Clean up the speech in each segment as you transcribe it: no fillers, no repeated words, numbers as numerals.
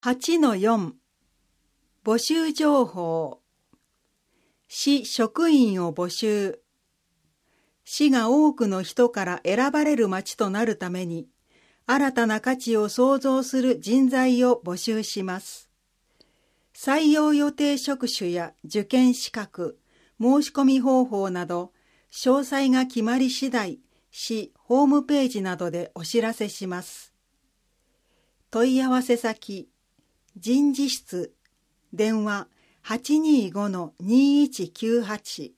8-4 募集情報。市職員を募集。市が多くの人から選ばれる町となるために、新たな価値を創造する人材を募集します。採用予定職種や受験資格、申し込み方法など、詳細が決まり次第、市ホームページなどでお知らせします。問い合わせ先、人事室、電話825-2198。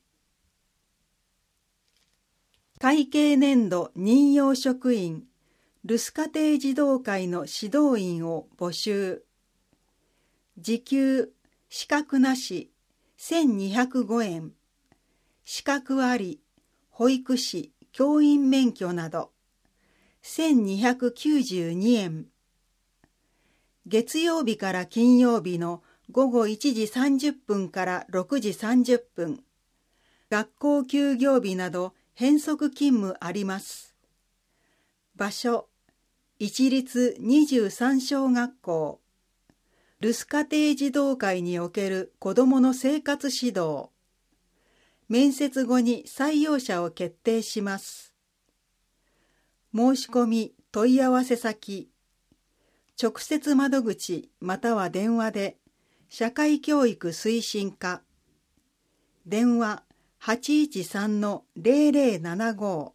会計年度任用職員、留守家庭児童会の指導員を募集。時給、資格なし、1205円。資格あり、保育士、教員免許など、1292円。月曜日から金曜日の午後1時30分から6時30分。学校休業日など変則勤務あります。場所、一律23小学校。留守家庭児童会における子どもの生活指導。面接後に採用者を決定します。申し込み問い合わせ先、直接窓口または電話で社会教育推進課、電話813-0075。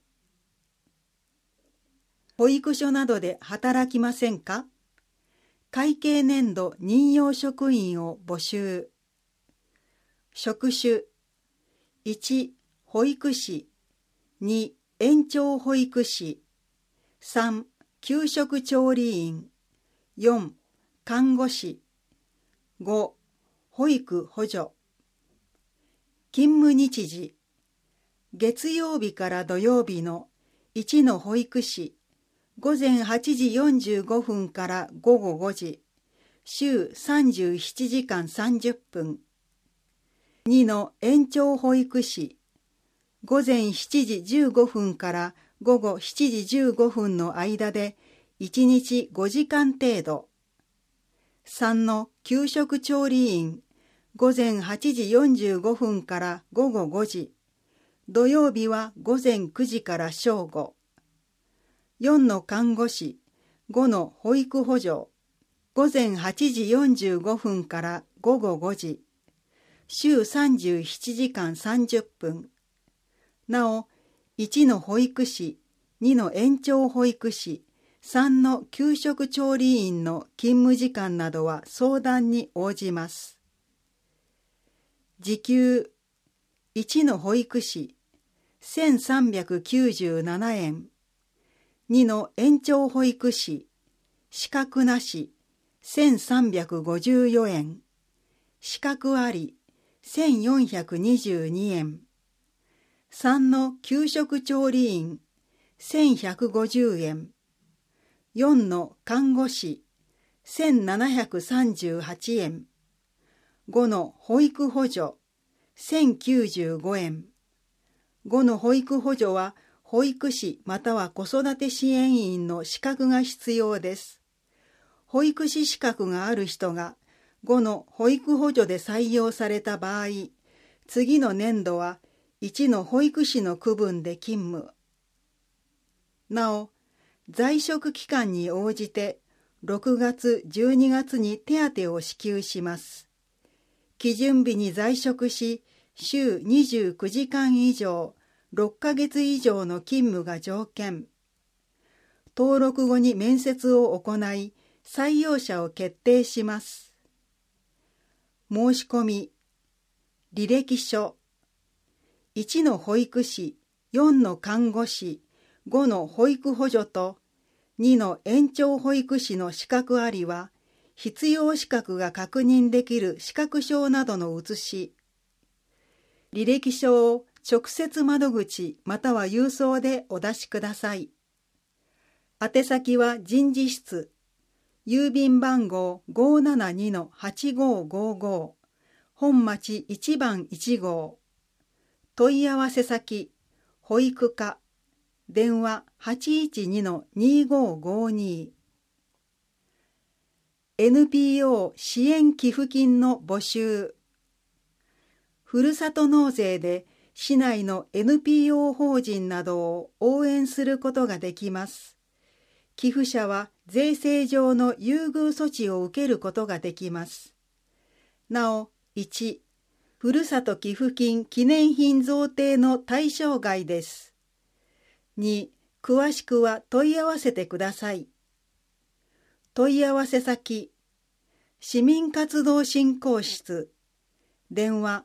保育所などで働きませんか？会計年度任用職員を募集。職種、1、保育士、2、園長保育士、3、給食調理員、4、看護師、5、保育補助。勤務日時、月曜日から土曜日の1の保育士、午前8時45分から午後5時、週37時間30分。2の園長保育士、午前7時15分から午後7時15分の間で1日5時間程度。3の給食調理員、午前8時45分から午後5時。土曜日は午前9時から正午。4の看護師、5の保育補助。午前8時45分から午後5時。週37時間30分。なお、1の保育士、2の園長保育士、3の給食調理員の勤務時間などは相談に応じます。時給、1の保育士、1397円。2の園長保育士、資格なし、1354円。資格あり、1422円。3の給食調理員、1150円。4の看護師、1738円。5の保育補助、1095円。5の保育補助は、保育士または子育て支援員の資格が必要です。保育士資格がある人が5の保育補助で採用された場合、次の年度は1の保育士の区分で勤務。なお、在職期間に応じて6月、12月に手当を支給します。基準日に在職し、週29時間以上、6ヶ月以上の勤務が条件。登録後に面接を行い、採用者を決定します。申し込み、履歴書、1の保育士、4の看護師、5の保育補助と2の園長保育士の資格ありは、必要資格が確認できる資格証などの写し、履歴書を直接窓口または郵送でお出しください。宛先は人事室、郵便番号 572-8555、本町1番1号。問い合わせ先、保育課、電話812-2552。 NPO 支援寄付金の募集。ふるさと納税で市内の NPO 法人などを応援することができます。寄付者は税制上の優遇措置を受けることができます。なお、1、ふるさと寄付金記念品贈呈の対象外です。2、詳しくは問い合わせてください。問い合わせ先、市民活動振興室、電話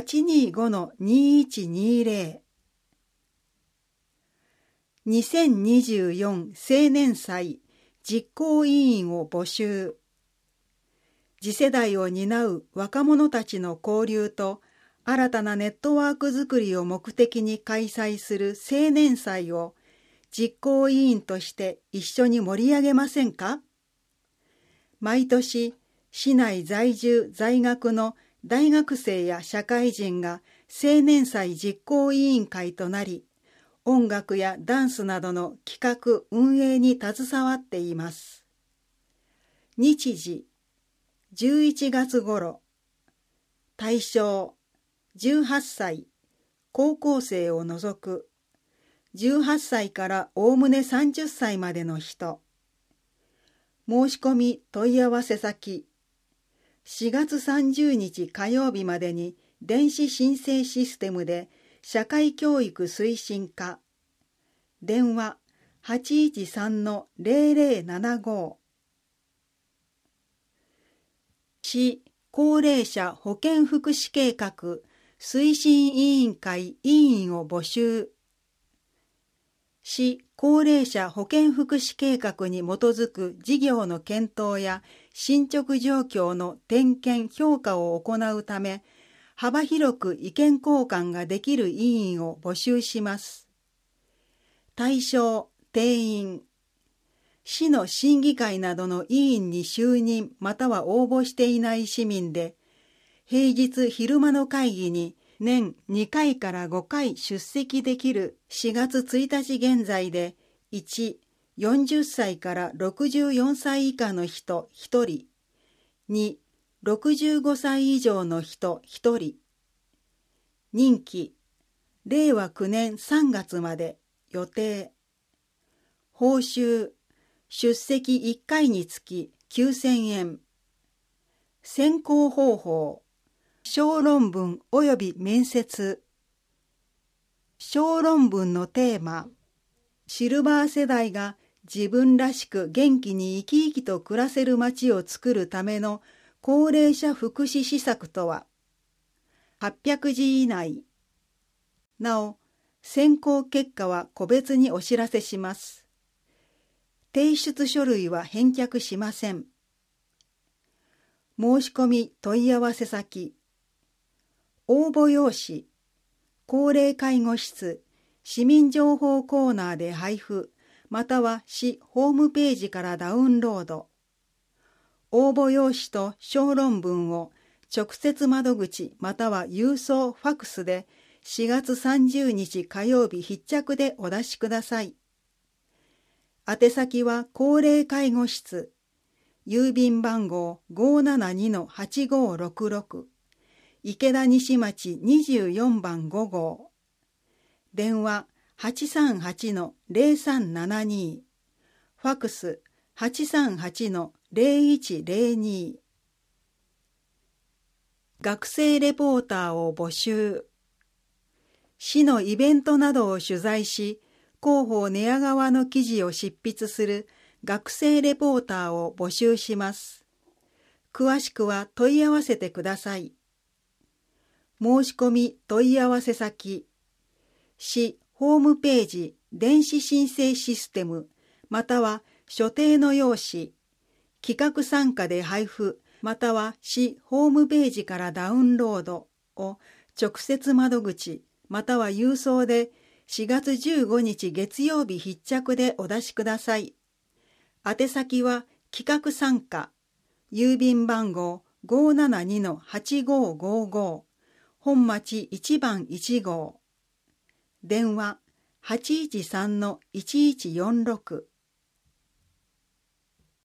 825-2120。2024青年祭実行委員を募集。次世代を担う若者たちの交流と新たなネットワークづくりを目的に開催する青年祭を実行委員として一緒に盛り上げませんか？毎年、市内在住在学の大学生や社会人が青年祭実行委員会となり、音楽やダンスなどの企画・運営に携わっています。日時、11月頃。対象、18歳、高校生を除く。18歳からおおむね30歳までの人。申し込み問い合わせ先。4月30日火曜日までに電子申請システムで社会教育推進課。電話 813-0075。市高齢者保健福祉計画推進委員会委員を募集。市高齢者保健福祉計画に基づく事業の検討や進捗状況の点検・評価を行うため、幅広く意見交換ができる委員を募集します。対象・定員。市の審議会などの委員に就任または応募していない市民で、平日昼間の会議に年2回から5回出席できる4月1日現在で、1、40歳から64歳以下の人1人、2、65歳以上の人1人。任期、令和9年3月まで予定。報酬、出席1回につき9000円。選考方法、小論文及び面接。小論文のテーマ、シルバー世代が自分らしく元気に生き生きと暮らせる街を作るための高齢者福祉施策とは。800字以内。なお、選考結果は個別にお知らせします。提出書類は返却しません。申し込み問い合わせ先。応募用紙、高齢介護室、市民情報コーナーで配布、または市ホームページからダウンロード。応募用紙と小論文を直接窓口または郵送ファクスで4月30日火曜日必着でお出しください。宛先は高齢介護室、郵便番号 572-8566、池田西町24番5号。電話 838-0372、ファクス 838-0102。学生レポーターを募集。市のイベントなどを取材し、広報寝屋川の記事を執筆する学生レポーターを募集します。詳しくは問い合わせてください。申し込み問い合わせ先、市ホームページ電子申請システムまたは所定の用紙、企画参加で配布または市ホームページからダウンロードを直接窓口または郵送で4月15日月曜日必着でお出しください。宛先は企画参加、郵便番号 572-8555、本町1番1号。電話 813-1146。